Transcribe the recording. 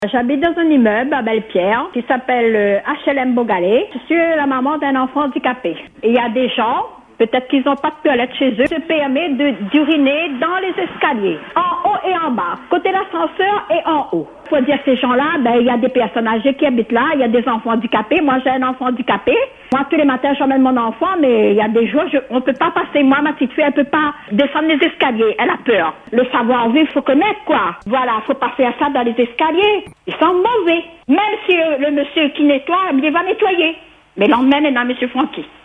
J'habite dans un immeuble à Belle-Pierre qui s'appelle HLM Beaugalais. Je suis la maman d'un enfant handicapé. Et il y a des gens, peut-être qu'ils n'ont pas de toilette chez eux, se permettent d'uriner dans les escaliers, en haut et en bas, côté l'ascenseur et en haut. Faut dire ces gens-là, il y a des personnes âgées qui habitent là, il y a des enfants handicapés. Moi, j'ai un enfant handicapé. Moi, tous les matins, j'emmène mon enfant, mais il y a des jours, on ne peut pas passer. Moi, ma petite fille, elle ne peut pas descendre les escaliers. Elle a peur. Le savoir-vivre, il faut connaître, quoi. Voilà, il faut passer à ça dans les escaliers. Ils sont mauvais. Même si le monsieur qui nettoie, il va nettoyer. Mais l'emmène est dans monsieur Francky.